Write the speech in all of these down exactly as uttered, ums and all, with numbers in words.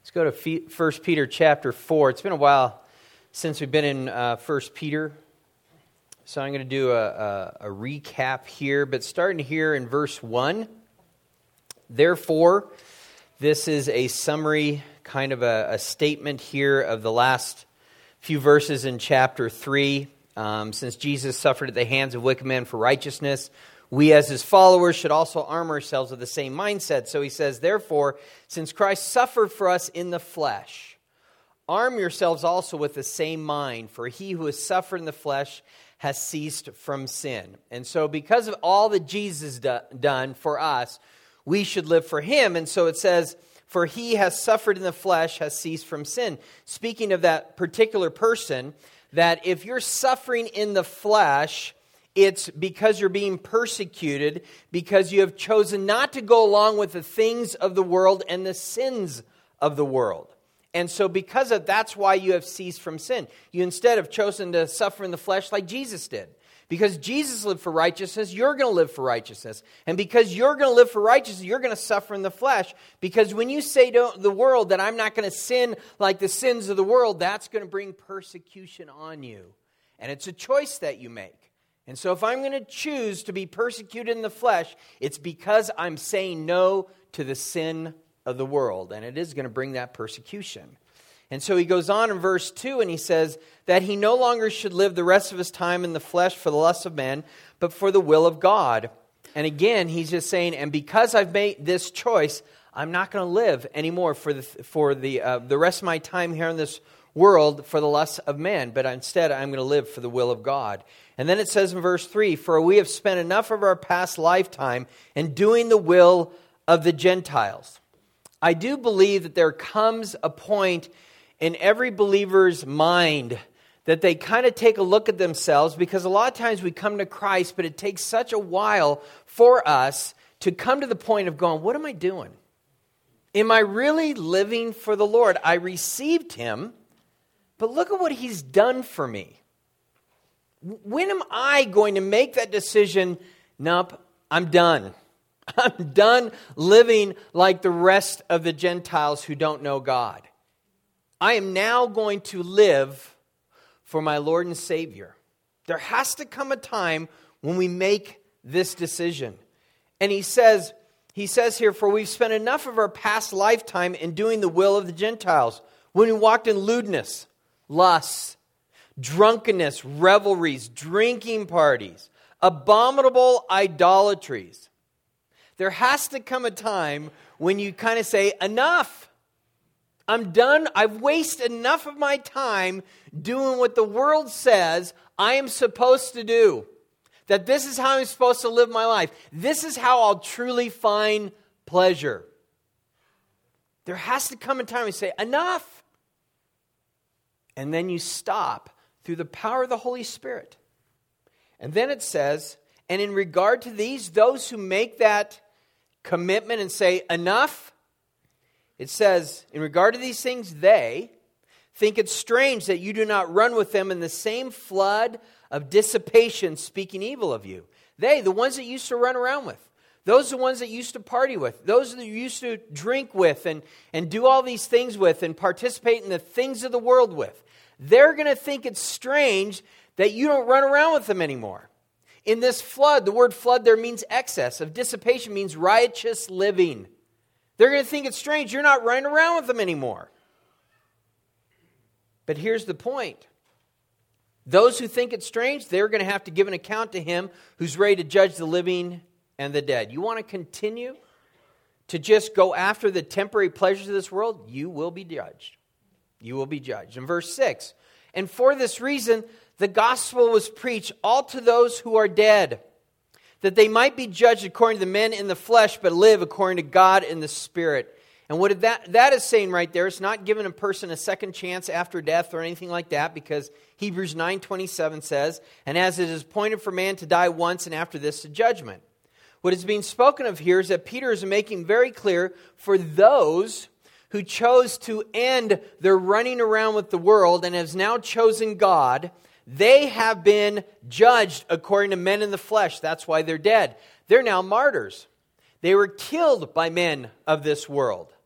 Let's go to First Peter chapter four. It's been a while since we've been in uh, First Peter, so I'm going to do a, a, a recap here. But starting here in verse one, therefore, this is a summary, kind of a, a statement here of the last few verses in chapter three. Um, since Jesus suffered at the hands of wicked men for righteousness, we as his followers should also arm ourselves with the same mindset. So he says, therefore, since Christ suffered for us in the flesh, arm yourselves also with the same mind, for he who has suffered in the flesh has ceased from sin. And so because of all that Jesus do, done for us, we should live for him. And so it says, for he has suffered in the flesh, has ceased from sin. Speaking of that particular person, that if you're suffering in the flesh, it's because you're being persecuted, because you have chosen not to go along with the things of the world and the sins of the world. And so because of that's why you have ceased from sin. You instead have chosen to suffer in the flesh like Jesus did. Because Jesus lived for righteousness, you're going to live for righteousness. And because you're going to live for righteousness, you're going to suffer in the flesh. Because when you say to the world that I'm not going to sin like the sins of the world, that's going to bring persecution on you. And it's a choice that you make. And so if I'm going to choose to be persecuted in the flesh, it's because I'm saying no to the sin of the world. And it is going to bring that persecution. And so he goes on in verse two and he says that he no longer should live the rest of his time in the flesh for the lusts of men, but for the will of God. And again, he's just saying, and because I've made this choice, I'm not going to live anymore for the for the uh, the rest of my time here in this world for the lusts of men, but instead I'm going to live for the will of God. And then it says in verse three, for we have spent enough of our past lifetime in doing the will of the Gentiles. I do believe that there comes a point in every believer's mind that they kind of take a look at themselves, because a lot of times we come to Christ, but it takes such a while for us to come to the point of going, what am I doing? Am I really living for the Lord? I received him, but look at what he's done for me. When am I going to make that decision? Nope, I'm done. I'm done living like the rest of the Gentiles who don't know God. I am now going to live for my Lord and Savior. There has to come a time when we make this decision. And he says, he says here, for we've spent enough of our past lifetime in doing the will of the Gentiles. When we walked in lewdness, lusts, drunkenness, revelries, drinking parties, abominable idolatries. There has to come a time when you kind of say, enough. I'm done. I've wasted enough of my time doing what the world says I am supposed to do. That this is how I'm supposed to live my life. This is how I'll truly find pleasure. There has to come a time when you say, enough. And then you stop through the power of the Holy Spirit. And then it says, and in regard to these, those who make that commitment and say, enough, it says, in regard to these things, they think it strange that you do not run with them in the same flood of dissipation, speaking evil of you. They, the ones that you used to run around with. Those are the ones that you used to party with. Those that you used to drink with and, and do all these things with and participate in the things of the world with. They're going to think it's strange that you don't run around with them anymore. In this flood, the word flood there means excess. Of dissipation means riotous living. They're going to think it's strange you're not running around with them anymore. But here's the point. Those who think it's strange, they're going to have to give an account to him who's ready to judge the living and the dead. You want to continue to just go after the temporary pleasures of this world? You will be judged. You will be judged. In verse six, and for this reason, the gospel was preached all to those who are dead, that they might be judged according to the men in the flesh, but live according to God in the Spirit. And what that, that is saying right there, it's not giving a person a second chance after death or anything like that, because Hebrews nine twenty-seven says, and as it is appointed for man to die once, and after this to judgment. What is being spoken of here is that Peter is making very clear for those who chose to end their running around with the world and has now chosen God, they have been judged according to men in the flesh. That's why they're dead. They're now martyrs. They were killed by men of this world.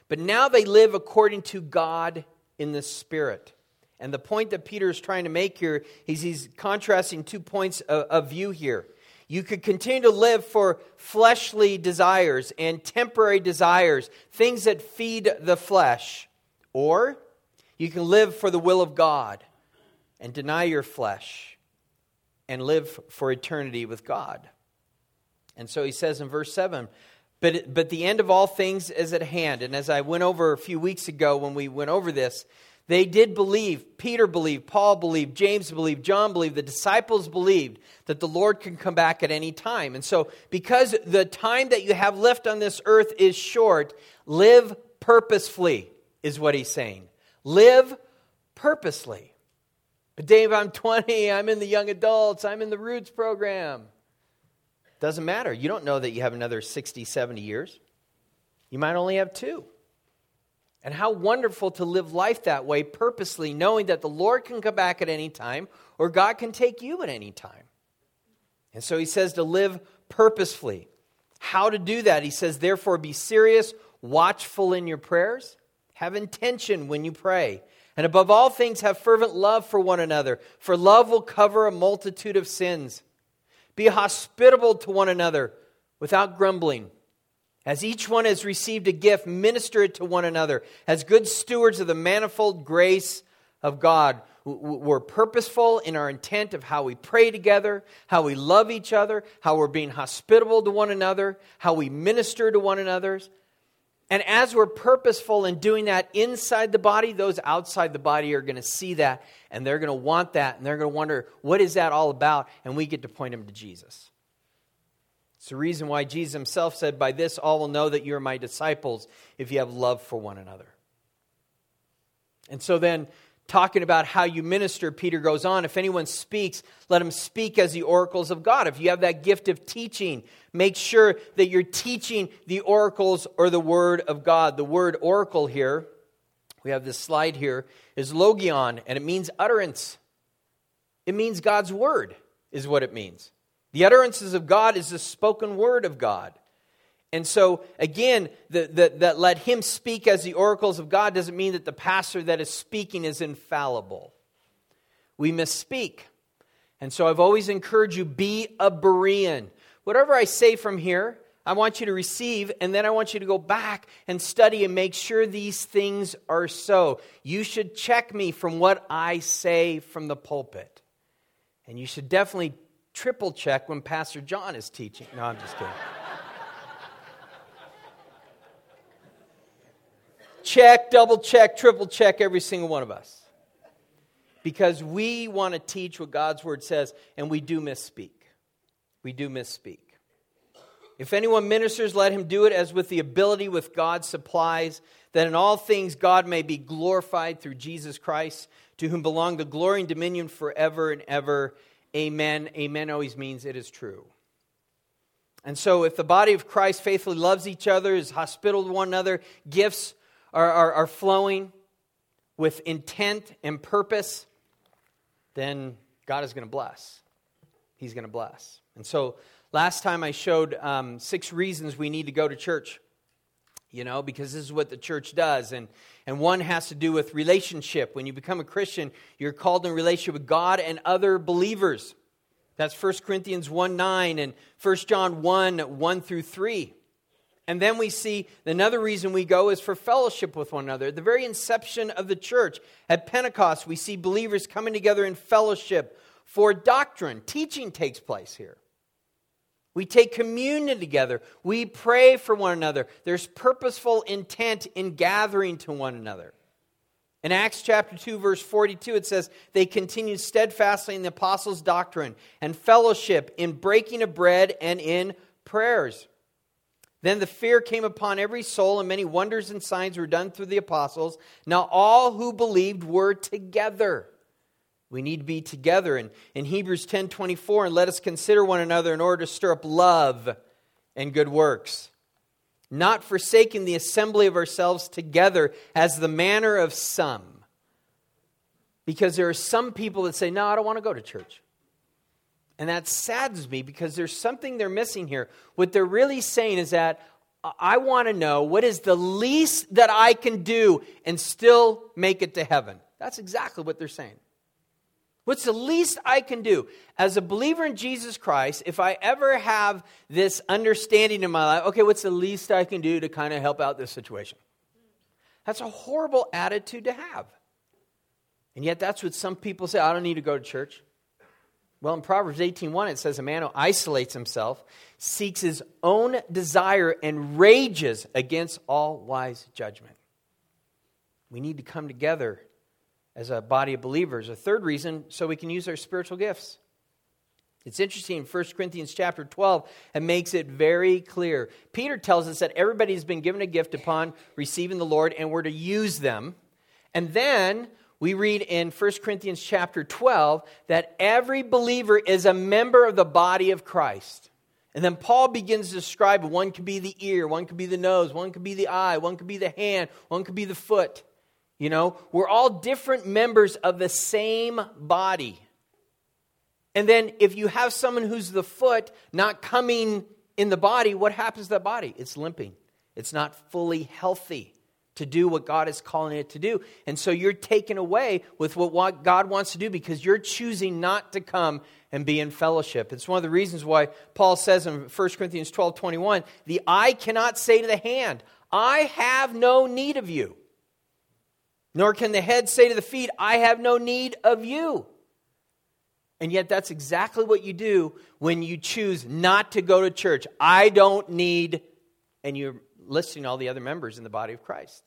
But now they live according to God in the Spirit. And the point that Peter is trying to make here is he's contrasting two points of, of view here. You could continue to live for fleshly desires and temporary desires, things that feed the flesh. Or you can live for the will of God and deny your flesh and live for eternity with God. And so he says in verse seven, but, but the end of all things is at hand. And as I went over a few weeks ago when we went over this, they did believe, Peter believed, Paul believed, James believed, John believed, the disciples believed that the Lord can come back at any time. And so because the time that you have left on this earth is short, live purposefully, is what he's saying. Live purposely. But Dave, I'm twenty, I'm in the young adults, I'm in the Roots program. Doesn't matter. You don't know that you have another sixty, seventy years. You might only have two. And how wonderful to live life that way, purposely, knowing that the Lord can come back at any time, or God can take you at any time. And so he says to live purposefully. How to do that? He says, therefore, be serious, watchful in your prayers, have intention when you pray, and above all things, have fervent love for one another, for love will cover a multitude of sins. Be hospitable to one another without grumbling. As each one has received a gift, minister it to one another. As good stewards of the manifold grace of God, we're purposeful in our intent of how we pray together, how we love each other, how we're being hospitable to one another, how we minister to one another. And as we're purposeful in doing that inside the body, those outside the body are going to see that, and they're going to want that, and they're going to wonder, what is that all about? And we get to point them to Jesus. It's the reason why Jesus himself said, by this all will know that you are my disciples if you have love for one another. And so then, talking about how you minister, Peter goes on, if anyone speaks, let him speak as the oracles of God. If you have that gift of teaching, make sure that you're teaching the oracles or the word of God. The word oracle here, we have this slide here, is logion, and it means utterance. It means God's word is what it means. The utterances of God is the spoken word of God. And so, again, the, the, that let him speak as the oracles of God doesn't mean that the pastor that is speaking is infallible. We misspeak. And so I've always encouraged you, be a Berean. Whatever I say from here, I want you to receive, and then I want you to go back and study and make sure these things are so. You should check me from what I say from the pulpit. And you should definitely triple check when Pastor John is teaching. No, I'm just kidding. Check, double check, triple check every single one of us. Because we want to teach what God's word says, and we do misspeak. We do misspeak. If anyone ministers, let him do it as with the ability with God supplies, that in all things God may be glorified through Jesus Christ, to whom belong the glory and dominion forever and ever. Amen. Amen always means it is true. And so if the body of Christ faithfully loves each other, is hospitable to one another, gifts are, are, are flowing with intent and purpose, then God is going to bless. He's going to bless. And so last time I showed um, six reasons we need to go to church. You know, because this is what the church does. And, and one has to do with relationship. When you become a Christian, you're called in relationship with God and other believers. That's First Corinthians one nine and First John one, one through three. And then we see another reason we go is for fellowship with one another. At the very inception of the church, at Pentecost, we see believers coming together in fellowship for doctrine. Teaching takes place here. We take communion together. We pray for one another. There's purposeful intent in gathering to one another. In Acts chapter two, verse forty-two, it says, they continued steadfastly in the apostles' doctrine and fellowship, in breaking of bread and in prayers. Then the fear came upon every soul, and many wonders and signs were done through the apostles. Now all who believed were together. We need to be together. And in Hebrews ten twenty-four, and let us consider one another in order to stir up love and good works, not forsaking the assembly of ourselves together as the manner of some. Because there are some people that say, no, I don't want to go to church. And that saddens me because there's something they're missing here. What they're really saying is that I want to know what is the least that I can do and still make it to heaven. That's exactly what they're saying. What's the least I can do? As a believer in Jesus Christ, if I ever have this understanding in my life, okay, what's the least I can do to kind of help out this situation? That's a horrible attitude to have. And yet that's what some people say, I don't need to go to church. Well, in Proverbs eighteen one, it says, a man who isolates himself seeks his own desire and rages against all wise judgment. We need to come together as a body of believers. A third reason, so we can use our spiritual gifts. It's interesting, in First Corinthians chapter twelve, it makes it very clear. Peter tells us that everybody has been given a gift upon receiving the Lord, and we're to use them. And then we read in First Corinthians chapter twelve that every believer is a member of the body of Christ. And then Paul begins to describe one could be the ear, one could be the nose, one could be the eye, one could be the hand, one could be the foot. You know, we're all different members of the same body. And then if you have someone who's the foot not coming in the body, what happens to that body? It's limping. It's not fully healthy to do what God is calling it to do. And so you're taken away with what God wants to do because you're choosing not to come and be in fellowship. It's one of the reasons why Paul says in First Corinthians twelve twenty-one, the eye cannot say to the hand, I have no need of you. Nor can the head say to the feet, I have no need of you. And yet that's exactly what you do when you choose not to go to church. I don't need, and you're listing all the other members in the body of Christ.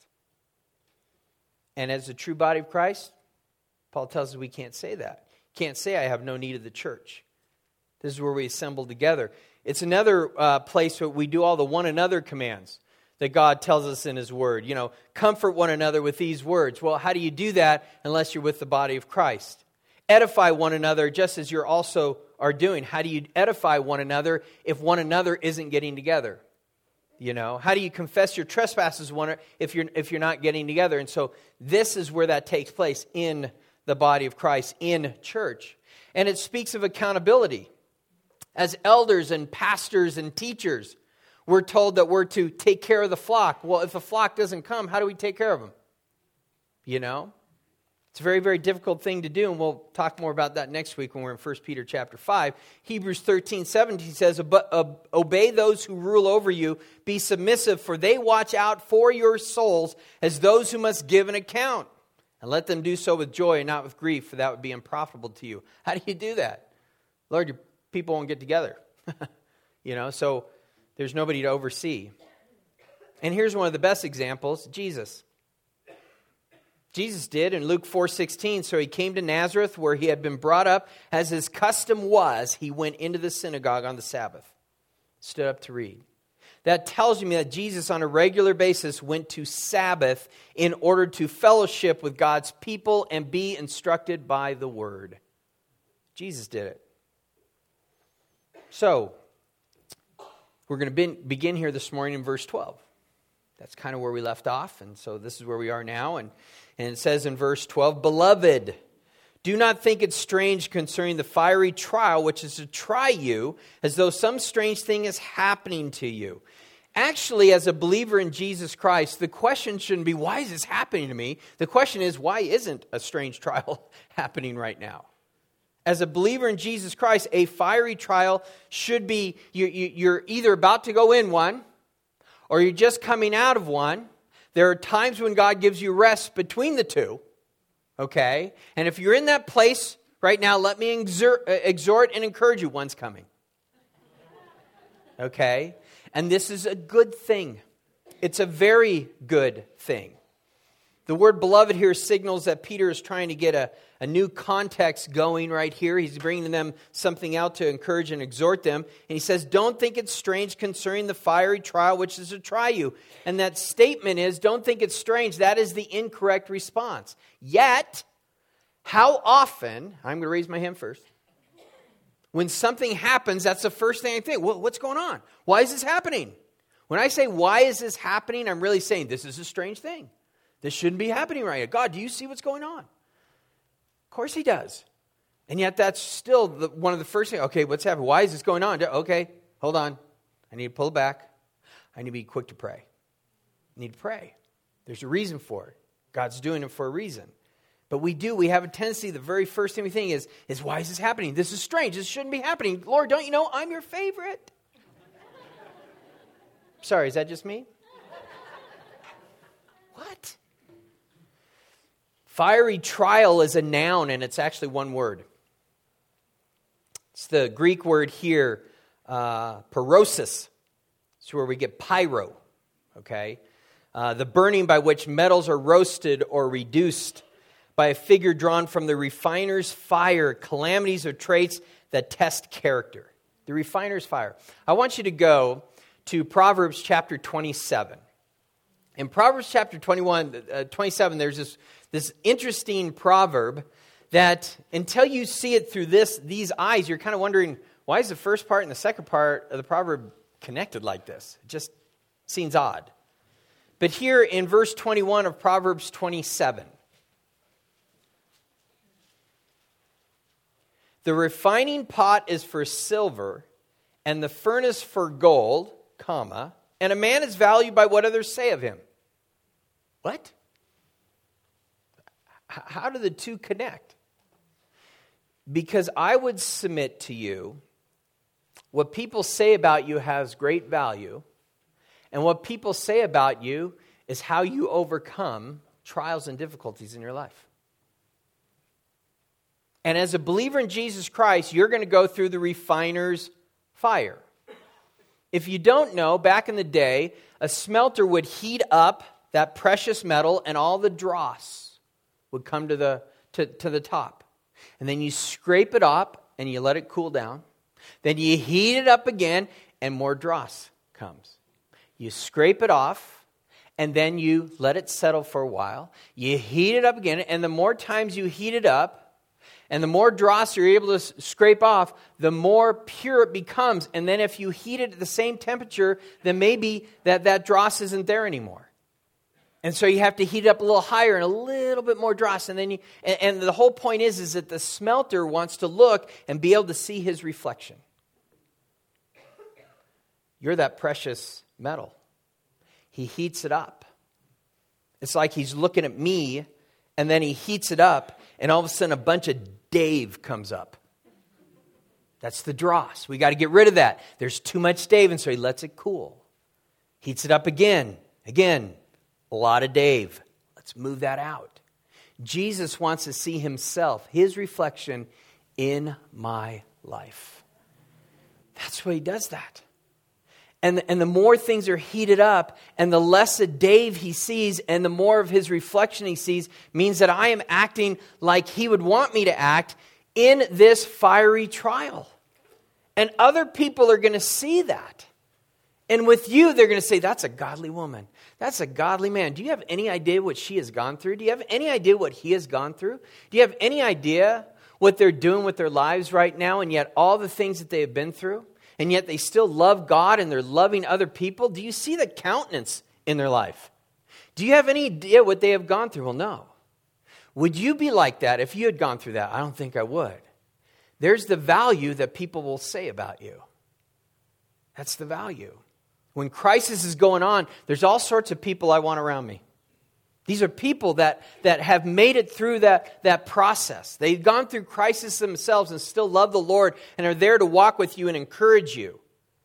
And as a true body of Christ, Paul tells us we can't say that. Can't say I have no need of the church. This is where we assemble together. It's another uh, place where we do all the one another commands that God tells us in His Word. You know, comfort one another with these words. Well, how do you do that unless you're with the body of Christ? Edify one another just as you're also are doing. How do you edify one another if one another isn't getting together? You know, how do you confess your trespasses one if you're if you're not getting together? And so this is where that takes place in the body of Christ, in church. And it speaks of accountability. As elders and pastors and teachers, we're told that we're to take care of the flock. Well, if the flock doesn't come, how do we take care of them? You know? It's a very, very difficult thing to do, and we'll talk more about that next week when we're in First Peter chapter five. Hebrews thirteen seventeen says, obey those who rule over you, be submissive, for they watch out for your souls as those who must give an account. And let them do so with joy and not with grief, for that would be unprofitable to you. How do you do that? Lord, your people won't get together. You know, so there's nobody to oversee. And here's one of the best examples, Jesus. Jesus did in Luke four sixteen, so he came to Nazareth where he had been brought up. As his custom was, he went into the synagogue on the Sabbath, stood up to read. That tells me that Jesus on a regular basis went to Sabbath in order to fellowship with God's people and be instructed by the Word. Jesus did it. So, we're going to begin here this morning in verse twelve. That's kind of where we left off, and so this is where we are now. And, and it says in verse twelve, Beloved, do not think it strange concerning the fiery trial which is to try you, as though some strange thing is happening to you. Actually, as a believer in Jesus Christ, the question shouldn't be, why is this happening to me? The question is, why isn't a strange trial happening right now? As a believer in Jesus Christ, a fiery trial should be, you, you, you're either about to go in one, or you're just coming out of one. There are times when God gives you rest between the two, okay? And if you're in that place right now, let me exert, exhort and encourage you, one's coming, okay? And this is a good thing. It's a very good thing. The word beloved here signals that Peter is trying to get a, a new context going right here. He's bringing them something out to encourage and exhort them. And he says, don't think it's strange concerning the fiery trial which is to try you. And that statement is, don't think it's strange. That is the incorrect response. Yet, how often, I'm going to raise my hand first. When something happens, that's the first thing I think. Well, what's going on? Why is this happening? When I say, why is this happening? I'm really saying, this is a strange thing. This shouldn't be happening right now. God, do you see what's going on? Of course he does. And yet that's still the, one of the first things. Okay, what's happening? Why is this going on? Okay, hold on. I need to pull it back. I need to be quick to pray. I need to pray. There's a reason for it. God's doing it for a reason. But we do, we have a tendency, the very first thing we think is, is why is this happening? This is strange. This shouldn't be happening. Lord, don't you know I'm your favorite? Sorry, is that just me? What? Fiery trial is a noun, and it's actually one word. It's the Greek word here, uh, pyrosis. It's where we get pyro, okay? Uh, the burning by which metals are roasted or reduced by a figure drawn from the refiner's fire, calamities or traits that test character. The refiner's fire. I want you to go to Proverbs chapter twenty-seven. In Proverbs chapter twenty-one, uh, twenty-seven, there's this, this interesting proverb that until you see it through this these eyes, you're kind of wondering, why is the first part and the second part of the proverb connected like this? It just seems odd. But here in verse twenty-one of Proverbs twenty-seven, the refining pot is for silver, and the furnace for gold, comma, and a man is valued by what others say of him. What? H- how do the two connect? Because I would submit to you, what people say about you has great value, and what people say about you is how you overcome trials and difficulties in your life. And as a believer in Jesus Christ, you're going to go through the refiner's fire. If you don't know, back in the day, a smelter would heat up that precious metal and all the dross would come to the, to, to the top. And then you scrape it up and you let it cool down. Then you heat it up again and more dross comes. You scrape it off and then you let it settle for a while. You heat it up again, and the more times you heat it up, and the more dross you're able to scrape off, the more pure it becomes. And then if you heat it at the same temperature, then maybe that, that dross isn't there anymore. And so you have to heat it up a little higher and a little bit more dross. And then you, and, and the whole point is, is that the smelter wants to look and be able to see his reflection. You're that precious metal. He heats it up. It's like he's looking at me, and then he heats it up, and all of a sudden a bunch of Dave comes up. That's the dross. We got to get rid of that. There's too much Dave, and so he lets it cool. Heats it up again. Again, a lot of Dave. Let's move that out. Jesus wants to see himself, his reflection in my life. That's why he does that. And, and the more things are heated up, and the less of Dave he sees, and the more of his reflection he sees, means that I am acting like he would want me to act in this fiery trial. And other people are going to see that. And with you, they're going to say, that's a godly woman. That's a godly man. Do you have any idea what she has gone through? Do you have any idea what he has gone through? Do you have any idea what they're doing with their lives right now, and yet all the things that they have been through? And yet they still love God and they're loving other people? Do you see the countenance in their life? Do you have any idea what they have gone through? Well, no. Would you be like that if you had gone through that? I don't think I would. There's the value that people will say about you. That's the value. When crisis is going on, there's all sorts of people I want around me. These are people that, that have made it through that, that process. They've gone through crisis themselves and still love the Lord and are there to walk with you and encourage you.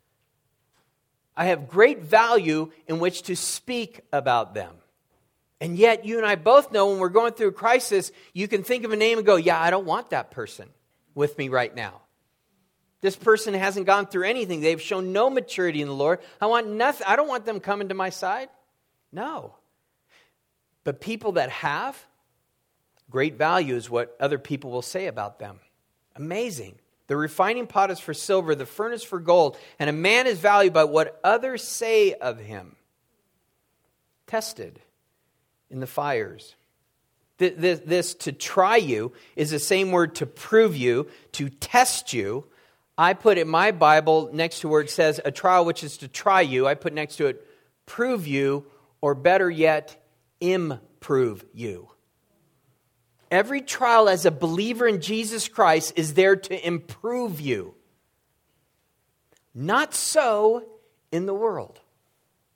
I have great value in which to speak about them. And yet you and I both know when we're going through a crisis, you can think of a name and go, yeah, I don't want that person with me right now. This person hasn't gone through anything. They've shown no maturity in the Lord. I want nothing. I don't want them coming to my side. No. But people that have, great value is what other people will say about them. Amazing. The refining pot is for silver, the furnace for gold, and a man is valued by what others say of him. Tested in the fires. This, this, this to try you is the same word to prove you, to test you. I put in my Bible next to where it says a trial which is to try you, I put next to it prove you, or better yet, improve you. Every trial as a believer in Jesus Christ is there to improve you. Not so in the world.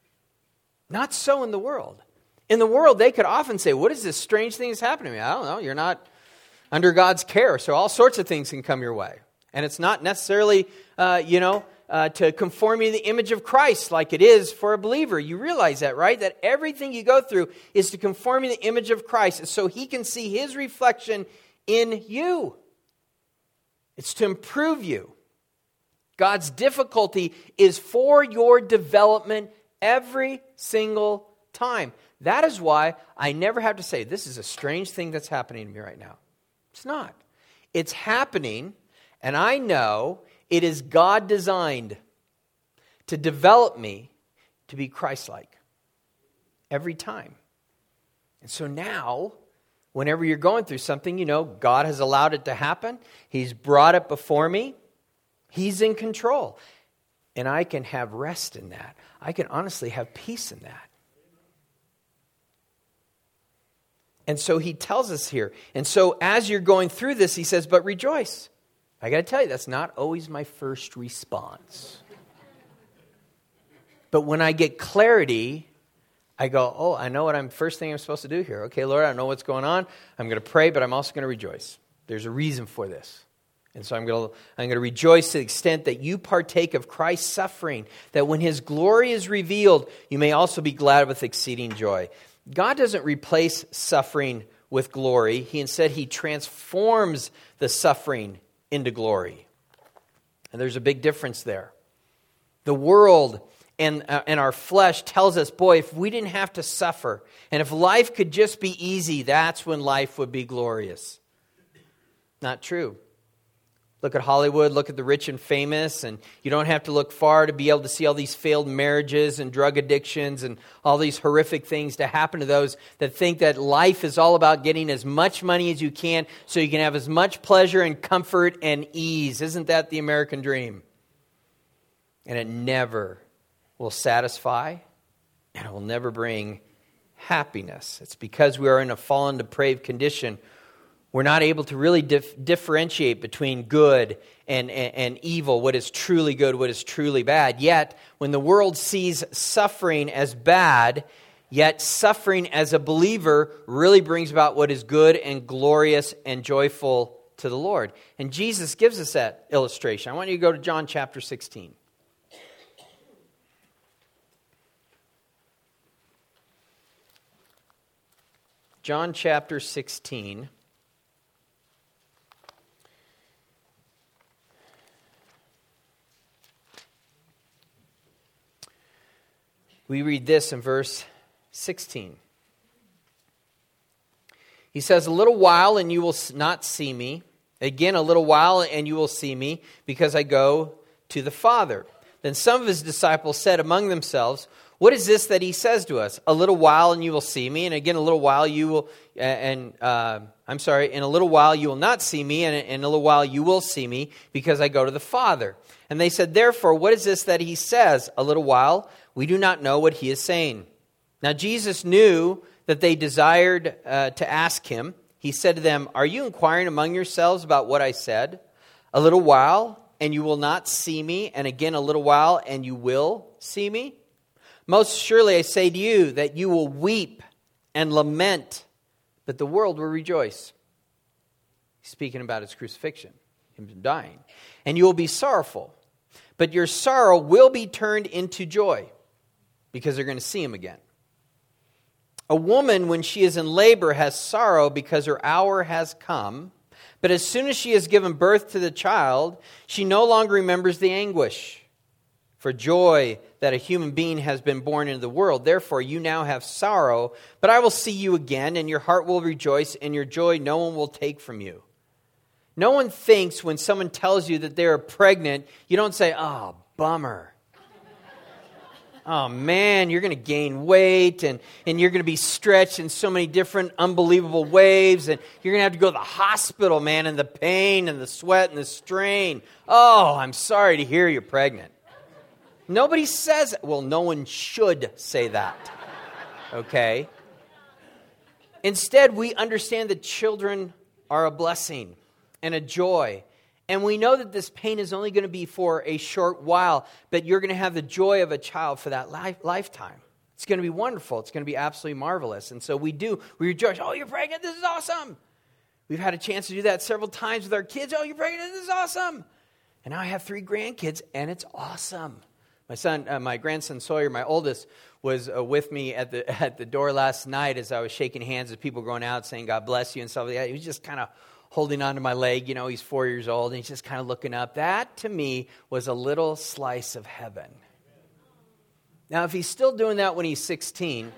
Not so in the world. In the world, they could often say, what is this strange thing that's happening to me? I don't know. You're not under God's care, so all sorts of things can come your way. And it's not necessarily, uh, you know, uh, to conform you to the image of Christ like it is for a believer. You realize that, right? That everything you go through is to conform you to the image of Christ so he can see his reflection in you. It's to improve you. God's difficulty is for your development every single time. That is why I never have to say, this is a strange thing that's happening to me right now. It's not. It's happening, and I know it is God designed to develop me to be Christ-like every time. And so now, whenever you're going through something, you know, God has allowed it to happen. He's brought it before me. He's in control. And I can have rest in that. I can honestly have peace in that. And so he tells us here. And so as you're going through this, he says, but rejoice. I got to tell you, that's not always my first response. But when I get clarity, I go, oh, I know what I'm, first thing I'm supposed to do here. Okay, Lord, I know what's going on. I'm going to pray, but I'm also going to rejoice. There's a reason for this. And so I'm going to I'm going to rejoice to the extent that you partake of Christ's suffering, that when his glory is revealed, you may also be glad with exceeding joy. God doesn't replace suffering with glory. He instead, he transforms the suffering into glory. And there's a big difference there. The world and, uh, and our flesh tells us, boy, if we didn't have to suffer, and if life could just be easy, that's when life would be glorious. Not true. Look at Hollywood, look at the rich and famous, and you don't have to look far to be able to see all these failed marriages and drug addictions and all these horrific things to happen to those that think that life is all about getting as much money as you can so you can have as much pleasure and comfort and ease. Isn't that the American dream? And it never will satisfy, and it will never bring happiness. It's because we are in a fallen, depraved condition. We're not able to really dif- differentiate between good and, and, and evil, what is truly good, what is truly bad. Yet, when the world sees suffering as bad, yet suffering as a believer really brings about what is good and glorious and joyful to the Lord. And Jesus gives us that illustration. I want you to go to John chapter sixteen. John chapter sixteen. We read this in verse sixteen. He says, a little while and you will not see me. Again, a little while and you will see me, because I go to the Father. Then some of his disciples said among themselves, what is this that he says to us? A little while and you will see me. And again, a little while you will, and uh, I'm sorry, in a little while you will not see me. And in a little while you will see me, because I go to the Father. And they said, therefore, what is this that he says? A little while. We do not know what he is saying. Now Jesus knew that they desired uh, to ask him. He said to them, are you inquiring among yourselves about what I said? A little while, and you will not see me. And again, a little while, and you will see me. Most surely I say to you that you will weep and lament, but the world will rejoice. He's speaking about his crucifixion, him dying. And you will be sorrowful, but your sorrow will be turned into joy, because they're going to see him again. A woman, when she is in labor, has sorrow because her hour has come. But as soon as she has given birth to the child, she no longer remembers the anguish for joy that a human being has been born into the world. Therefore, you now have sorrow, but I will see you again, and your heart will rejoice, and your joy no one will take from you. No one thinks when someone tells you that they're pregnant, you don't say, oh, bummer. Oh man, you're going to gain weight, and, and you're going to be stretched in so many different unbelievable ways, and you're going to have to go to the hospital, man, and the pain and the sweat and the strain. Oh, I'm sorry to hear you're pregnant. Nobody says, well, no one should say that, okay? Instead, we understand that children are a blessing and a joy. And we know that this pain is only going to be for a short while, but you're going to have the joy of a child for that life, lifetime. It's going to be wonderful. It's going to be absolutely marvelous. And so we do. We rejoice. Oh, you're pregnant. This is awesome. We've had a chance to do that several times with our kids. Oh, you're pregnant. This is awesome. And now I have three grandkids, and it's awesome. My son, uh, my grandson Sawyer, my oldest, was uh, with me at the at the door last night as I was shaking hands with people going out saying, God bless you and stuff like that. He was just kind of holding onto my leg. You know, he's four years old, and he's just kind of looking up. That, to me, was a little slice of heaven. Now, if he's still doing that when he's sixteen,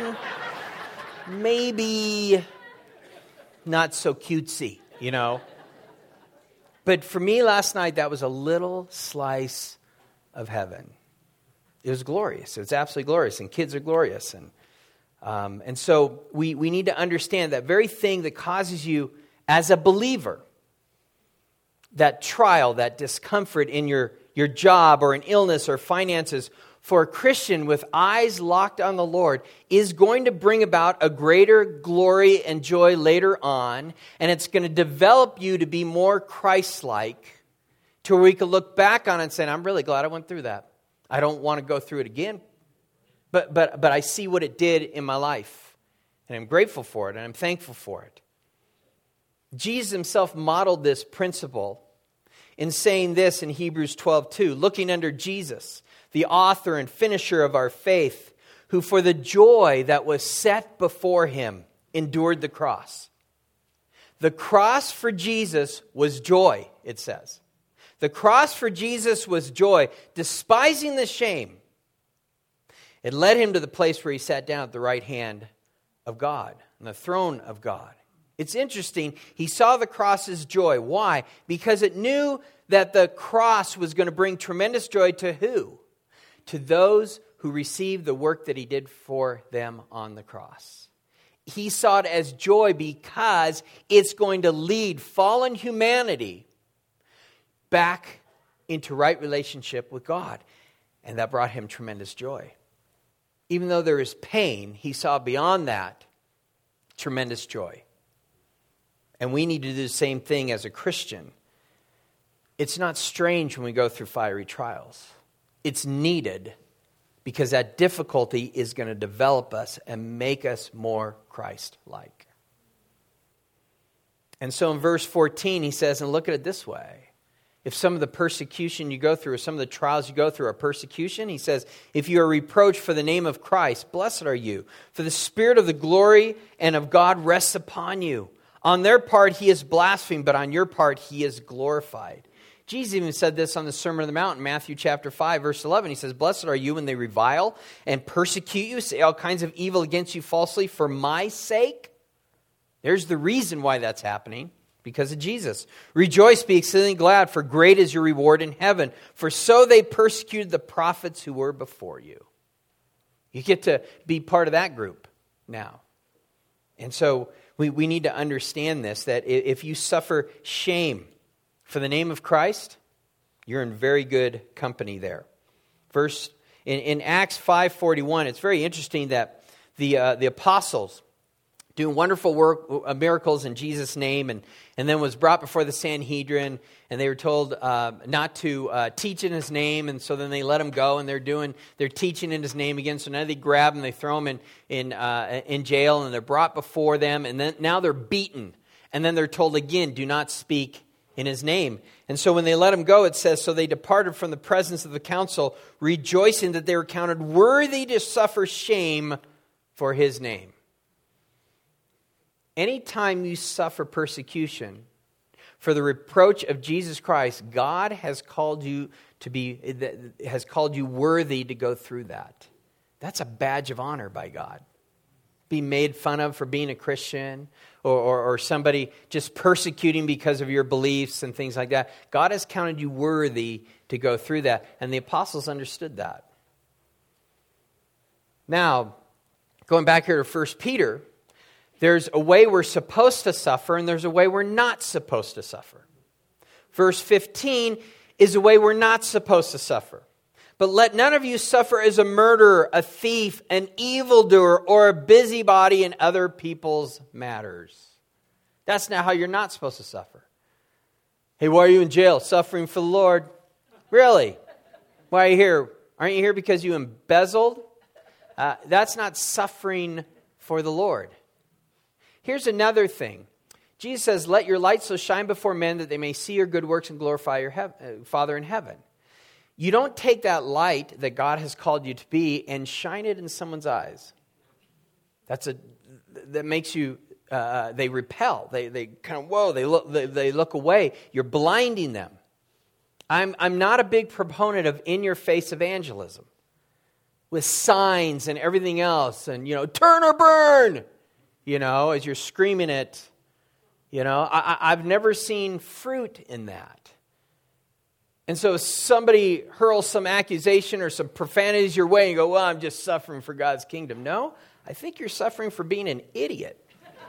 maybe not so cutesy, you know. But for me last night, that was a little slice of heaven. It was glorious. It was absolutely glorious, and kids are glorious. And um, and so we, we need to understand that very thing that causes you as a believer, that trial, that discomfort in your, your job or an illness or finances, for a Christian with eyes locked on the Lord is going to bring about a greater glory and joy later on, and it's going to develop you to be more Christ-like, to where we can look back on it and say, I'm really glad I went through that. I don't want to go through it again, but but but I see what it did in my life, and I'm grateful for it, and I'm thankful for it. Jesus himself modeled this principle in saying this in Hebrews twelve two, looking under Jesus, the author and finisher of our faith, who for the joy that was set before him endured the cross. The cross for Jesus was joy, it says. The cross for Jesus was joy, despising the shame. It led him to the place where he sat down at the right hand of God, on the throne of God. It's interesting, he saw the cross as joy. Why? Because it knew that the cross was going to bring tremendous joy to who? To those who received the work that he did for them on the cross. He saw it as joy because it's going to lead fallen humanity back into right relationship with God. And that brought him tremendous joy. Even though there is pain, he saw beyond that tremendous joy. And we need to do the same thing as a Christian. It's not strange when we go through fiery trials. It's needed because that difficulty is going to develop us and make us more Christ-like. And so in verse fourteen, he says, and look at it this way. If some of the persecution you go through, or some of the trials you go through are persecution, he says, if you are reproached for the name of Christ, blessed are you. For the Spirit of the glory and of God rests upon you. On their part he is blasphemed, but on your part he is glorified. Jesus even said this on the Sermon on the Mount in Matthew chapter five, verse eleven. He says, blessed are you when they revile and persecute you, say all kinds of evil against you falsely for my sake. There's the reason why that's happening, because of Jesus. Rejoice, be exceedingly glad, for great is your reward in heaven. For so they persecuted the prophets who were before you. You get to be part of that group now. And so we, we need to understand this, that if you suffer shame for the name of Christ, you're in very good company there. Verse in, in Acts five forty-one, it's very interesting that the uh, the apostles doing wonderful work, uh, miracles in Jesus' name, and, and then was brought before the Sanhedrin, and they were told uh, not to uh, teach in his name, and so then they let him go, and they're doing they're teaching in his name again. So now they grab him, they throw him in in uh, in jail, and they're brought before them, and then now they're beaten, and then they're told again, do not speak in his name. And so when they let him go, it says, so they departed from the presence of the council, rejoicing that they were counted worthy to suffer shame for his name. Anytime you suffer persecution for the reproach of Jesus Christ, God has called you to be, has called you worthy to go through that. That's a badge of honor by God. Be made fun of for being a Christian, or, or, or somebody just persecuting because of your beliefs and things like that. God has counted you worthy to go through that, and the apostles understood that. Now, going back here to First Peter, there's a way we're supposed to suffer, and there's a way we're not supposed to suffer. Verse fifteen is a way we're not supposed to suffer. But let none of you suffer as a murderer, a thief, an evildoer, or a busybody in other people's matters. That's not how you're not supposed to suffer. Hey, why are you in jail? Suffering for the Lord. Really? Why are you here? Aren't you here because you embezzled Uh, that's not suffering for the Lord. Here's another thing. Jesus says, let your light so shine before men that they may see your good works and glorify your hev- uh, Father in heaven. You don't take that light that God has called you to be and shine it in someone's eyes. That's a that makes you, uh, they repel. They they kind of, whoa, they look, they, they look away. You're blinding them. I'm I'm not a big proponent of in-your-face evangelism with signs and everything else and, you know, turn or burn, you know, as you're screaming it. You know, I, I've never seen fruit in that. And so if somebody hurls some accusation or some profanities your way and you go, well, I'm just suffering for God's kingdom. No, I think you're suffering for being an idiot.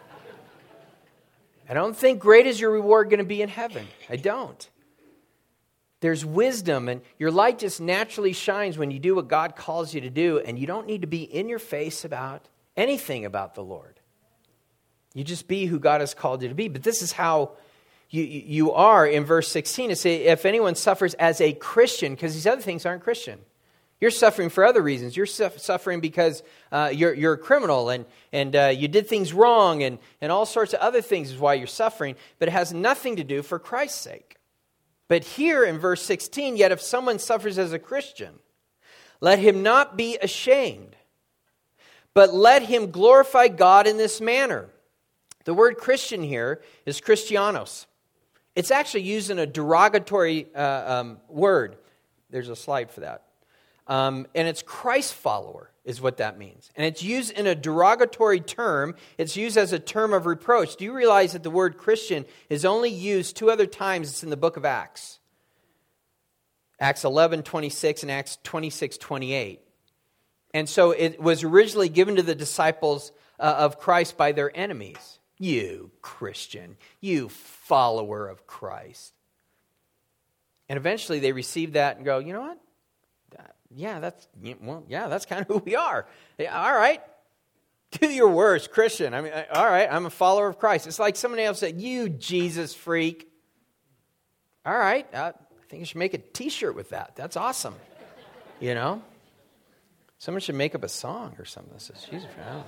I don't think great is your reward going to be in heaven. I don't. There's wisdom, and your light just naturally shines when you do what God calls you to do, and you don't need to be in your face about anything about the Lord. You just be who God has called you to be. But this is how you, you are in verse sixteen. It says, if anyone suffers as a Christian, because these other things aren't Christian. You're suffering for other reasons. You're su- suffering because uh, you're, you're a criminal and, and uh, you did things wrong and, and all sorts of other things is why you're suffering. But it has nothing to do for Christ's sake. But here in verse sixteen, yet if someone suffers as a Christian, let him not be ashamed, but let him glorify God in this manner. The word Christian here is Christianos. It's actually used in a derogatory uh, um, word. There's a slide for that. Um, and it's Christ follower is what that means. And it's used in a derogatory term. It's used as a term of reproach. Do you realize that the word Christian is only used two other times? It's in the book of Acts. Acts eleven twenty-six and Acts twenty-six twenty-eight. And so it was originally given to the disciples uh, of Christ by their enemies. You Christian, you follower of Christ. And eventually they received that and go, you know what? Yeah, that's well, yeah, that's kind of who we are. All right, do your worst, Christian. I mean, all right, I'm a follower of Christ. It's like somebody else said, "You Jesus freak." All right, uh, I think you should make a T-shirt with that. That's awesome. You know, someone should make up a song or something that says "Jesus." I don't know.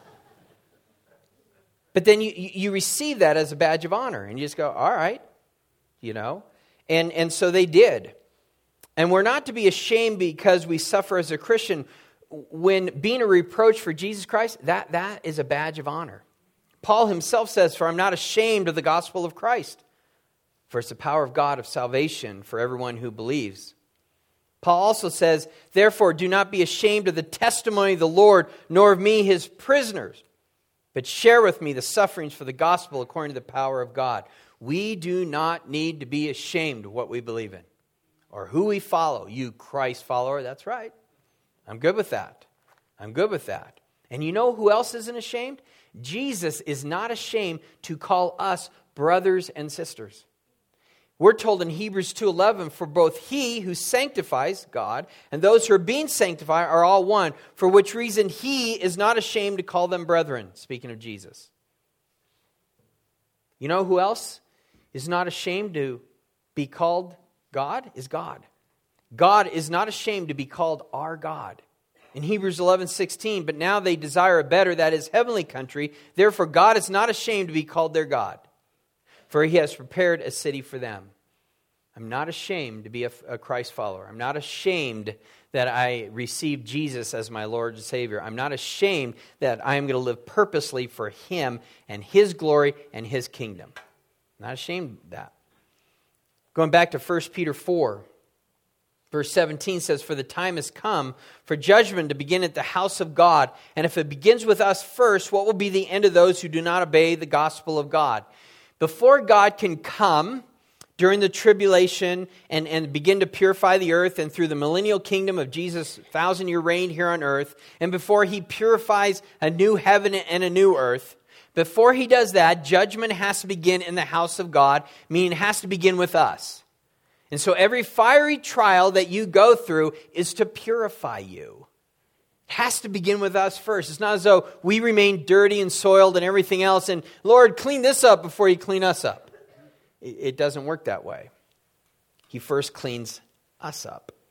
But then you you receive that as a badge of honor, and you just go, "All right," you know, and and so they did. And we're not to be ashamed because we suffer as a Christian. When being a reproach for Jesus Christ, that, that is a badge of honor. Paul himself says, for I'm not ashamed of the gospel of Christ, for it's the power of God of salvation for everyone who believes. Paul also says, therefore do not be ashamed of the testimony of the Lord, nor of me his prisoners, but share with me the sufferings for the gospel according to the power of God. We do not need to be ashamed of what we believe in. Or who we follow. You Christ follower, that's right. I'm good with that. I'm good with that. And you know who else isn't ashamed? Jesus is not ashamed to call us brothers and sisters. We're told in Hebrews two eleven, for both he who sanctifies, God, and those who are being sanctified are all one, for which reason he is not ashamed to call them brethren, speaking of Jesus. You know who else is not ashamed to be called God is God. God is not ashamed to be called our God. In Hebrews eleven sixteen, but now they desire a better, that is, heavenly country. Therefore, God is not ashamed to be called their God, for he has prepared a city for them. I'm not ashamed to be a, a Christ follower. I'm not ashamed that I received Jesus as my Lord and Savior. I'm not ashamed that I am going to live purposely for him and his glory and his kingdom. I'm not ashamed of that. Going back to First Peter four, verse seventeen says, for the time has come for judgment to begin at the house of God. And if it begins with us first, what will be the end of those who do not obey the gospel of God? Before God can come during the tribulation and, and begin to purify the earth and through the millennial kingdom of Jesus' thousand-year reign here on earth, and before he purifies a new heaven and a new earth, before he does that, judgment has to begin in the house of God, meaning it has to begin with us. And so every fiery trial that you go through is to purify you. It has to begin with us first. It's not as though we remain dirty and soiled and everything else, and Lord, clean this up before you clean us up. It doesn't work that way. He first cleans us up.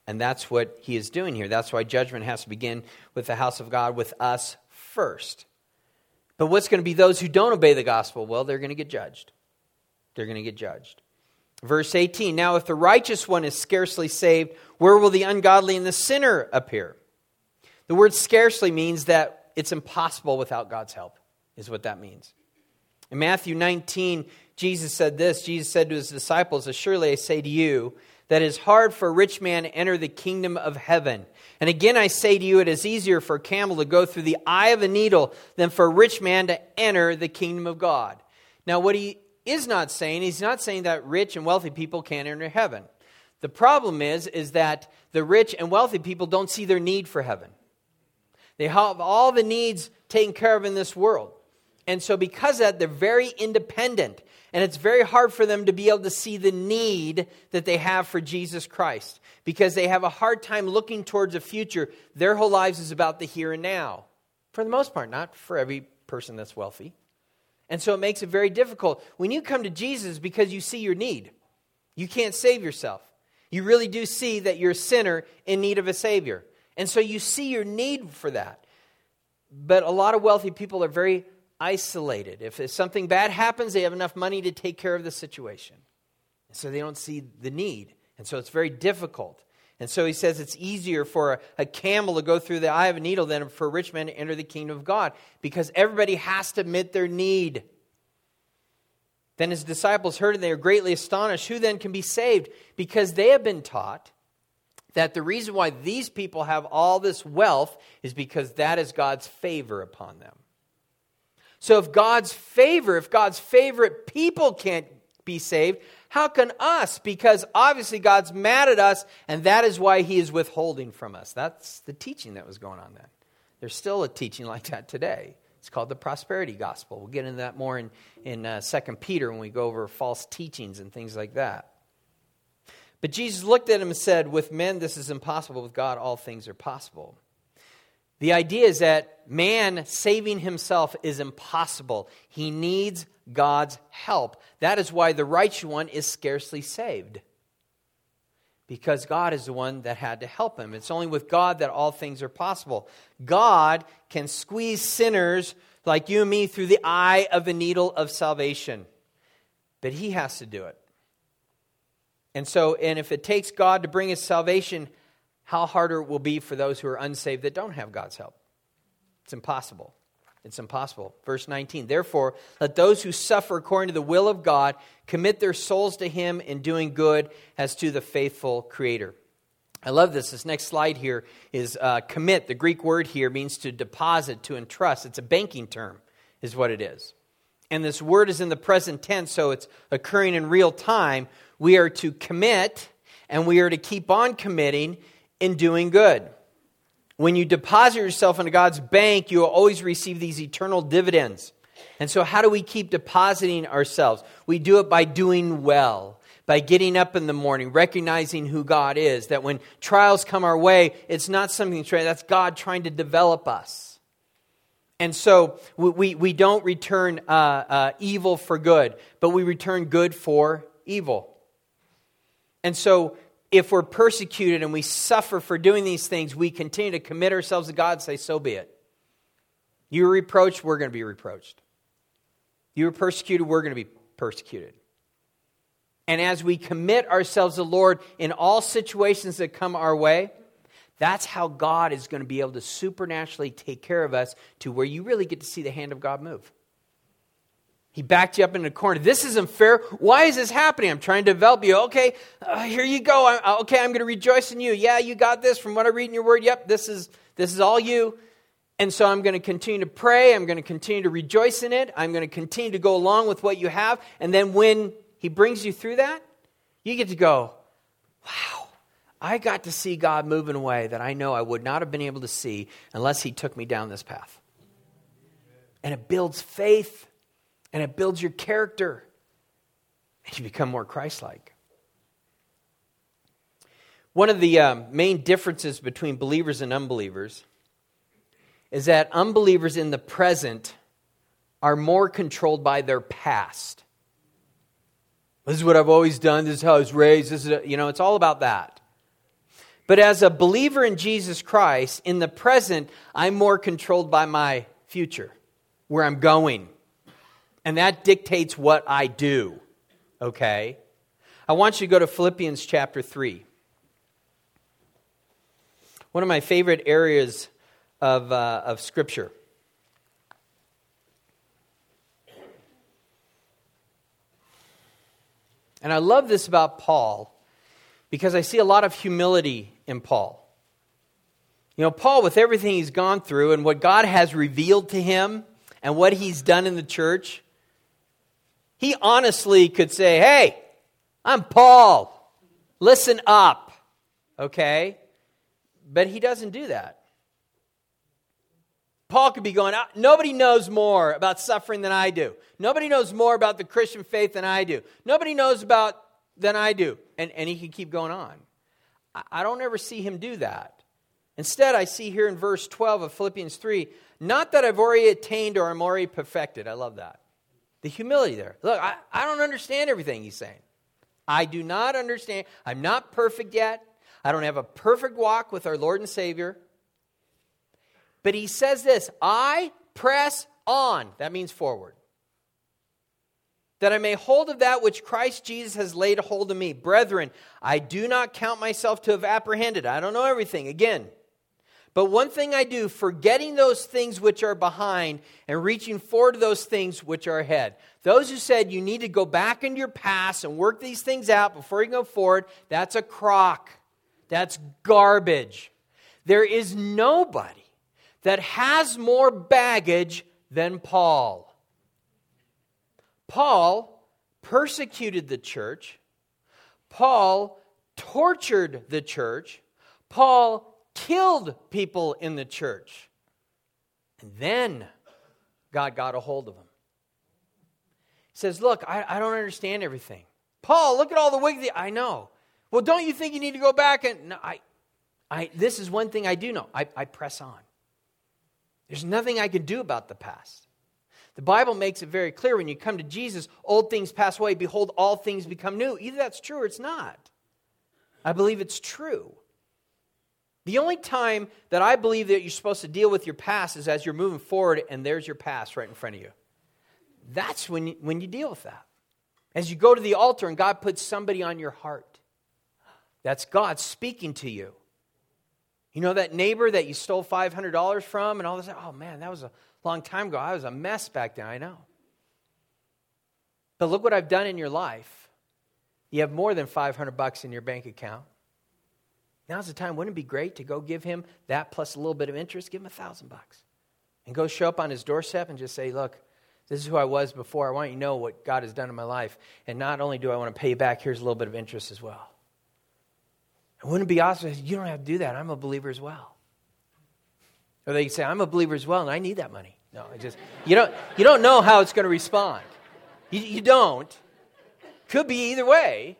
And that's what he is doing here. That's why judgment has to begin with the house of God, with us first. But what's going to be those who don't obey the gospel? Well, they're going to get judged. They're going to get judged. Verse eighteen, now if the righteous one is scarcely saved, where will the ungodly and the sinner appear? The word scarcely means that it's impossible without God's help, is what that means. In Matthew nineteen, Jesus said this. Jesus said to his disciples, "Surely I say to you, that it is hard for a rich man to enter the kingdom of heaven. And again I say to you, it is easier for a camel to go through the eye of a needle than for a rich man to enter the kingdom of God." Now what he is not saying, he's not saying that rich and wealthy people can't enter heaven. The problem is, is that the rich and wealthy people don't see their need for heaven. They have all the needs taken care of in this world. And so because of that, they're very independent. And it's very hard for them to be able to see the need that they have for Jesus Christ. Because they have a hard time looking towards the future. Their whole lives is about the here and now. For the most part, not for every person that's wealthy. And so it makes it very difficult. When you come to Jesus, because you see your need. You can't save yourself. You really do see that you're a sinner in need of a Savior. And so you see your need for that. But a lot of wealthy people are very isolated. If something bad happens, they have enough money to take care of the situation. And so they don't see the need. And so it's very difficult. And so he says it's easier for a, a camel to go through the eye of a needle than for a rich man to enter the kingdom of God. Because everybody has to admit their need. Then his disciples heard and they were greatly astonished. Who then can be saved? Because they have been taught that the reason why these people have all this wealth is because that is God's favor upon them. So if God's favor, if God's favorite people can't be saved, how can us? Because obviously God's mad at us, and that is why he is withholding from us. That's the teaching that was going on then. There's still a teaching like that today. It's called the prosperity gospel. We'll get into that more in, in uh, Second Peter when we go over false teachings and things like that. But Jesus looked at him and said, with men this is impossible, with God all things are possible. The idea is that man saving himself is impossible. He needs God's help. That is why the righteous one is scarcely saved. Because God is the one that had to help him. It's only with God that all things are possible. God can squeeze sinners like you and me through the eye of a needle of salvation. But he has to do it. And so, and if it takes God to bring his salvation, how harder it will be for those who are unsaved that don't have God's help. It's impossible. It's impossible. Verse nineteen, therefore, let those who suffer according to the will of God commit their souls to him in doing good as to the faithful Creator. I love this. This next slide here is uh, commit. The Greek word here means to deposit, to entrust. It's a banking term is what it is. And this word is in the present tense, so it's occurring in real time. We are to commit, and we are to keep on committing in doing good. When you deposit yourself into God's bank, you will always receive these eternal dividends. And so how do we keep depositing ourselves? We do it by doing well, by getting up in the morning, recognizing who God is, that when trials come our way, it's not something strange, that's God trying to develop us. And so we, we, we don't return uh, uh, evil for good, but we return good for evil. And so if we're persecuted and we suffer for doing these things, we continue to commit ourselves to God and say, so be it. You were reproached, we're going to be reproached. You were persecuted, we're going to be persecuted. And as we commit ourselves to the Lord in all situations that come our way, that's how God is going to be able to supernaturally take care of us to where you really get to see the hand of God move. He backed you up in a corner. This isn't fair. Why is this happening? I'm trying to develop you. Okay, uh, here you go. I, okay, I'm going to rejoice in you. Yeah, you got this from what I read in your word. Yep, this is this is all you. And so I'm going to continue to pray. I'm going to continue to rejoice in it. I'm going to continue to go along with what you have. And then when he brings you through that, you get to go, wow, I got to see God move in a way that I know I would not have been able to see unless he took me down this path. And it builds faith. And it builds your character. And you become more Christ-like. One of the um, main differences between believers and unbelievers is that unbelievers in the present are more controlled by their past. This is what I've always done. This is how I was raised. This is, a, you know, it's all about that. But as a believer in Jesus Christ, in the present, I'm more controlled by my future, where I'm going. And that dictates what I do. Okay? I want you to go to Philippians chapter three. One of my favorite areas of, uh, of Scripture. And I love this about Paul because I see a lot of humility in Paul. You know, Paul, with everything he's gone through and what God has revealed to him and what he's done in the church, he honestly could say, hey, I'm Paul. Listen up. Okay? But he doesn't do that. Paul could be going, nobody knows more about suffering than I do. Nobody knows more about the Christian faith than I do. Nobody knows about than I do. And, and he can keep going on. I, I don't ever see him do that. Instead, I see here in verse twelve of Philippians three, not that I've already attained or I'm already perfected. I love that. The humility there. Look, I, I don't understand everything he's saying. I do not understand. I'm not perfect yet. I don't have a perfect walk with our Lord and Savior. But he says this, I press on. That means forward. That I may hold of that which Christ Jesus has laid hold of me. Brethren, I do not count myself to have apprehended. I don't know everything. Again. But one thing I do, forgetting those things which are behind and reaching forward to those things which are ahead. Those who said you need to go back into your past and work these things out before you go forward, that's a crock. That's garbage. There is nobody that has more baggage than Paul. Paul persecuted the church. Paul tortured the church. Paul killed people in the church. And then God got a hold of him. He says, look, I, I don't understand everything. Paul, look at all the wicked. I know. Well, don't you think you need to go back? And no, I, I, this is one thing I do know. I, I press on. There's nothing I can do about the past. The Bible makes it very clear when you come to Jesus, old things pass away, behold, all things become new. Either that's true or it's not. I believe it's true. The only time that I believe that you're supposed to deal with your past is as you're moving forward and there's your past right in front of you. That's when you, when you deal with that. As you go to the altar and God puts somebody on your heart. That's God speaking to you. You know that neighbor that you stole five hundred dollars from and all this? Oh man, that was a long time ago. I was a mess back then, I know. But look what I've done in your life. You have more than five hundred bucks in your bank account. Now's the time. Wouldn't it be great to go give him that plus a little bit of interest? Give him a thousand bucks. And go show up on his doorstep and just say, look, this is who I was before. I want you to know what God has done in my life. And not only do I want to pay you back, here's a little bit of interest as well. And wouldn't it be awesome? You don't have to do that. I'm a believer as well. Or they say, I'm a believer as well, and I need that money. No, I just, you don't, you don't know how it's going to respond. You, you don't. Could be either way.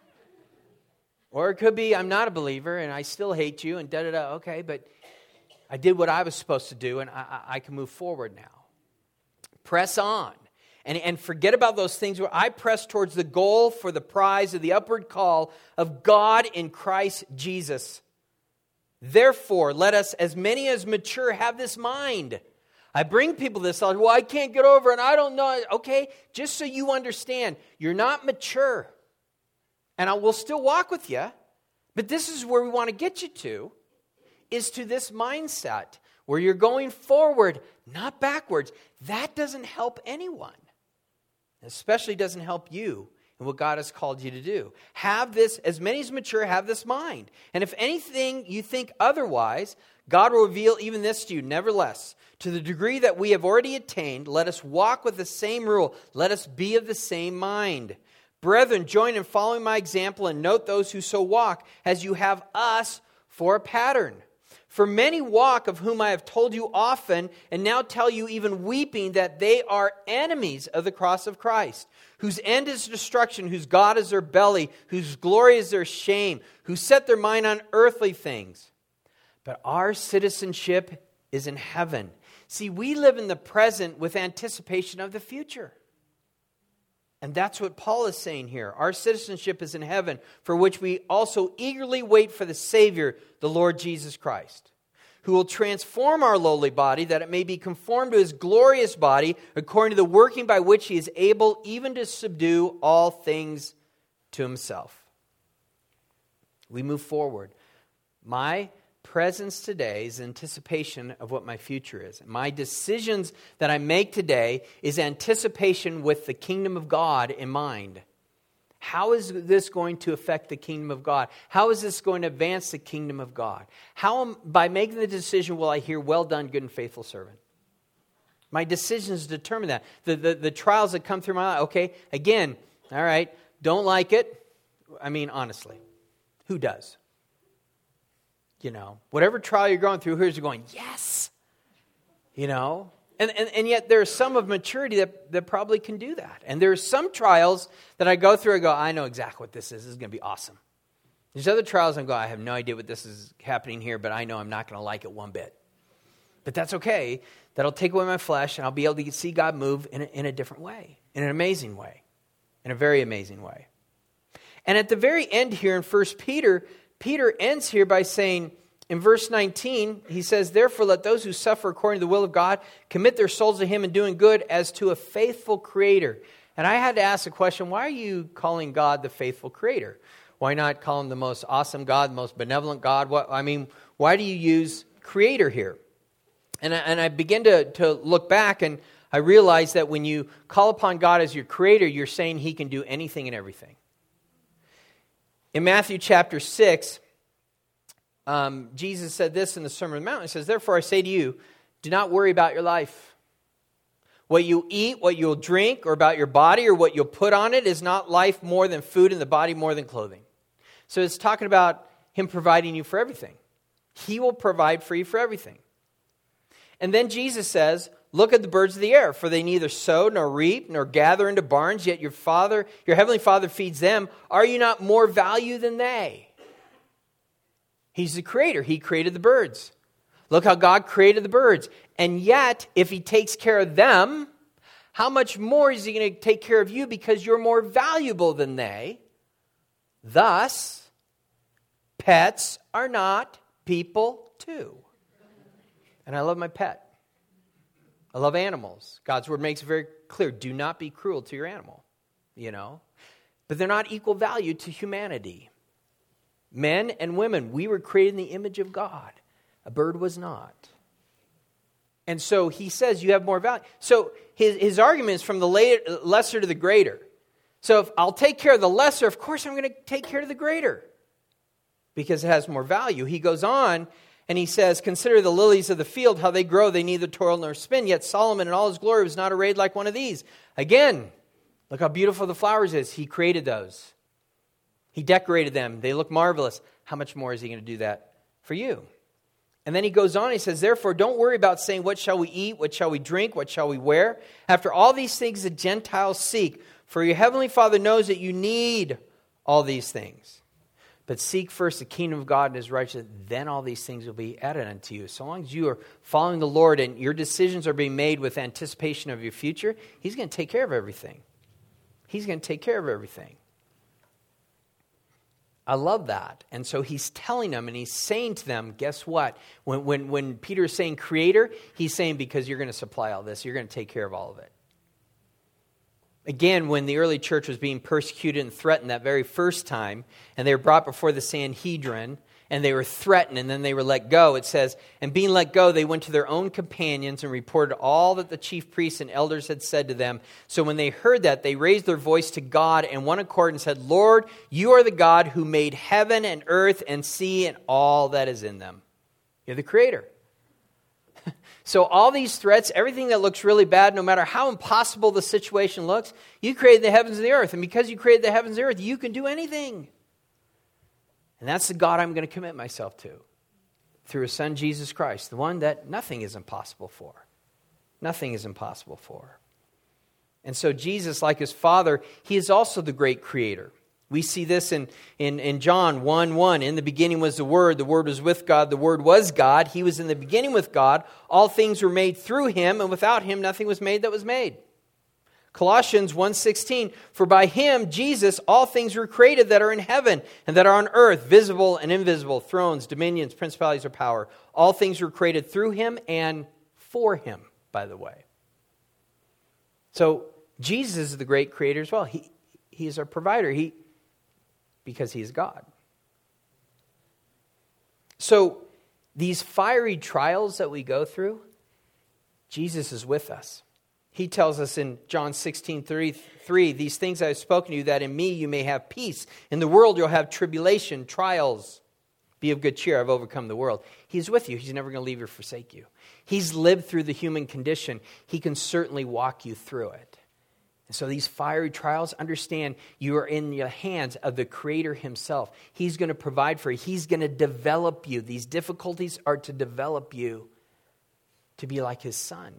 Or it could be, I'm not a believer, and I still hate you, and da-da-da. Okay, but I did what I was supposed to do, and I, I, I can move forward now. Press on. And, and forget about those things where I press towards the goal for the prize of the upward call of God in Christ Jesus. Therefore, let us, as many as mature, have this mind. I bring people this, well, I can't get over it, and I don't know. Okay, just so you understand, you're not mature. And I will still walk with you. But this is where we want to get you to, is to this mindset where you're going forward, not backwards. That doesn't help anyone. Especially doesn't help you in what God has called you to do. Have this, as many as mature, have this mind. And if anything you think otherwise, God will reveal even this to you. Nevertheless, to the degree that we have already attained, let us walk with the same rule. Let us be of the same mind. Brethren, join in following my example and note those who so walk, as you have us for a pattern. For many walk, of whom I have told you often, and now tell you even weeping, that they are enemies of the cross of Christ, whose end is destruction, whose God is their belly, whose glory is their shame, who set their mind on earthly things. But our citizenship is in heaven. See, we live in the present with anticipation of the future. And that's what Paul is saying here. Our citizenship is in heaven, for which we also eagerly wait for the Savior, the Lord Jesus Christ, who will transform our lowly body, that it may be conformed to His glorious body, according to the working by which He is able even to subdue all things to Himself. We move forward. My presence today is anticipation of what my future is. My decisions that I make today is anticipation with the kingdom of God in mind. How is this going to affect the kingdom of God? How is this going to advance the kingdom of God? How, am, by making the decision, will I hear, well done, good and faithful servant? My decisions determine that. The, the, the trials that come through my life, okay, again, all right, don't like it. I mean, honestly, who does? You know, whatever trial you're going through, here's you're going, yes, you know. And, and and yet there are some of maturity that, that probably can do that. And there are some trials that I go through, I go, I know exactly what this is. This is going to be awesome. There's other trials I go, I have no idea what this is happening here, but I know I'm not going to like it one bit. But that's okay. That'll take away my flesh, and I'll be able to see God move in a, in a different way, in an amazing way, in a very amazing way. And at the very end here in First Peter, Peter ends here by saying, in verse nineteen, he says, therefore let those who suffer according to the will of God commit their souls to Him in doing good as to a faithful Creator. And I had to ask the question, why are you calling God the faithful Creator? Why not call Him the most awesome God, the most benevolent God? What, I mean, why do you use Creator here? And I, and I begin to, to look back, and I realize that when you call upon God as your Creator, you're saying He can do anything and everything. In Matthew chapter six, um, Jesus said this in the Sermon on the Mount. He says, therefore I say to you, do not worry about your life. What you eat, what you'll drink, or about your body, or what you'll put on it, is not life more than food and the body more than clothing. So it's talking about Him providing you for everything. He will provide for you for everything. And then Jesus says, look at the birds of the air, for they neither sow nor reap nor gather into barns, yet your Father, your heavenly Father feeds them. Are you not more value than they? He's the creator. He created the birds. Look how God created the birds. And yet, if He takes care of them, how much more is He going to take care of you because you're more valuable than they? Thus, pets are not people too. And I love my pet. I love animals. God's word makes it very clear. Do not be cruel to your animal, you know. But they're not equal value to humanity. Men and women, we were created in the image of God. A bird was not. And so He says you have more value. So his, his argument is from the later, lesser to the greater. So if I'll take care of the lesser, of course I'm going to take care of the greater. Because it has more value. He goes on and he says, consider the lilies of the field, how they grow, they neither toil nor spin. Yet Solomon in all his glory was not arrayed like one of these. Again, look how beautiful the flowers is. He created those. He decorated them. They look marvelous. How much more is He going to do that for you? And then he goes on, he says, therefore, don't worry about saying, what shall we eat? What shall we drink? What shall we wear? After all these things the Gentiles seek, for your heavenly Father knows that you need all these things. But seek first the kingdom of God and His righteousness, then all these things will be added unto you. So long as you are following the Lord and your decisions are being made with anticipation of your future, He's going to take care of everything. He's going to take care of everything. I love that. And so He's telling them and He's saying to them, guess what? When, when, when Peter is saying Creator, He's saying because you're going to supply all this, you're going to take care of all of it. Again, when the early church was being persecuted and threatened that very first time, and they were brought before the Sanhedrin, and they were threatened, and then they were let go, it says, and being let go, they went to their own companions and reported all that the chief priests and elders had said to them. So when they heard that, they raised their voice to God in one accord and said, Lord, you are the God who made heaven and earth and sea and all that is in them. You're the Creator. So all these threats, everything that looks really bad, no matter how impossible the situation looks, you created the heavens and the earth. And because you created the heavens and the earth, you can do anything. And that's the God I'm going to commit myself to through His Son, Jesus Christ, the one that nothing is impossible for. Nothing is impossible for. And so Jesus, like His Father, He is also the great Creator. We see this in, in, in John one one. In the beginning was the Word. The Word was with God. The Word was God. He was in the beginning with God. All things were made through Him, and without Him nothing was made that was made. Colossians one sixteen, for by him, Jesus, all things were created that are in heaven and that are on earth, visible and invisible, thrones, dominions, principalities, or power. All things were created through him and for him, by the way. So Jesus is the great creator as well. He, he is our provider he, because he is God. So these fiery trials that we go through, Jesus is with us. He tells us in John sixteen thirty-three, these things I have spoken to you, that in me you may have peace. In the world you'll have tribulation, trials. Be of good cheer, I've overcome the world. He's with you. He's never going to leave or forsake you. He's lived through the human condition. He can certainly walk you through it. And so these fiery trials, understand you are in the hands of the Creator himself. He's going to provide for you. He's going to develop you. These difficulties are to develop you to be like his Son.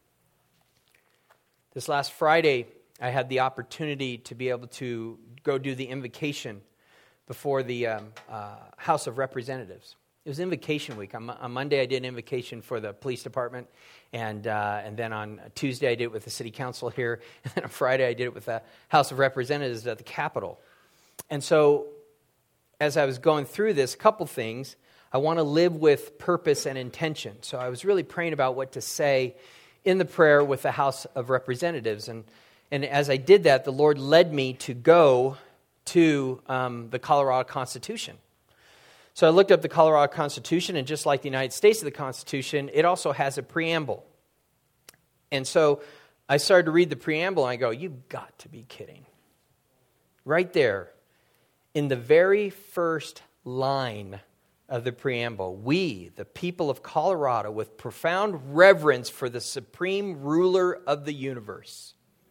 This last Friday, I had the opportunity to be able to go do the invocation before the um, uh, House of Representatives. It was invocation week. On, on Monday, I did an invocation for the police department, and uh, and then on Tuesday, I did it with the city council here, and then on Friday, I did it with the House of Representatives at the Capitol. And so, as I was going through this, a couple things, I want to live with purpose and intention. So I was really praying about what to say in the prayer with the House of Representatives. And, and as I did that, the Lord led me to go to um, the Colorado Constitution. So I looked up the Colorado Constitution, and just like the United States of the Constitution, it also has a preamble. And so I started to read the preamble, and I go, you've got to be kidding. Right there, in the very first line of the preamble, we, the people of Colorado, with profound reverence for the supreme ruler of the universe.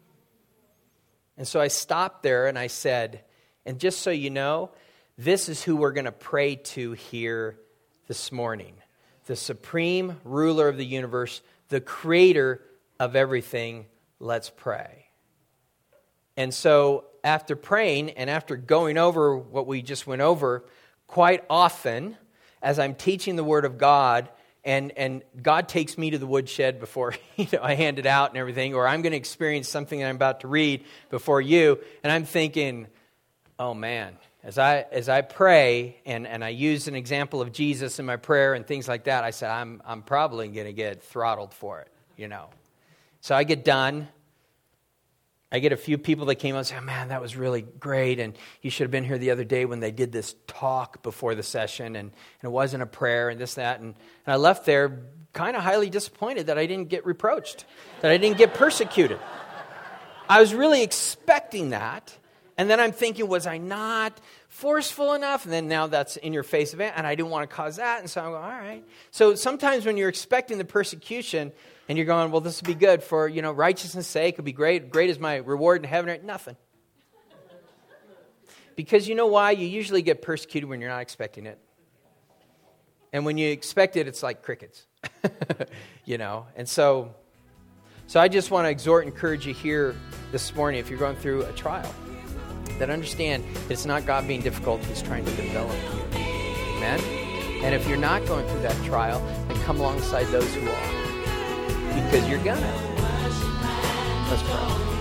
And so I stopped there and I said, and just so you know, this is who we're going to pray to here this morning. The supreme ruler of the universe, the creator of everything. Let's pray. And so after praying and after going over what we just went over, quite often, as I'm teaching the Word of God, and, and God takes me to the woodshed before you know, I hand it out and everything, or I'm going to experience something that I'm about to read before you, and I'm thinking, oh man, as I as I pray, and, and I use an example of Jesus in my prayer and things like that, I said, I'm I'm probably going to get throttled for it, you know. So I get done. I get a few people that came out and say, oh, man, that was really great, and you should have been here the other day when they did this talk before the session, and, and it wasn't a prayer, and this, that, and, and I left there kind of highly disappointed that I didn't get reproached, that I didn't get persecuted. I was really expecting that, and then I'm thinking, was I not forceful enough? And then now that's in your face event, and I didn't want to cause that, and so I'm going, all right. So sometimes when you're expecting the persecution, and you're going, well, this will be good for, you know, righteousness' sake. It'll be great. Great is my reward in heaven. Nothing. Because you know why? You usually get persecuted when you're not expecting it. And when you expect it, it's like crickets. you know. And so, so I just want to exhort and encourage you here this morning, if you're going through a trial, that understand it's not God being difficult. He's trying to develop you. Amen? And if you're not going through that trial, then come alongside those who are. Because you're gonna. Let's pray.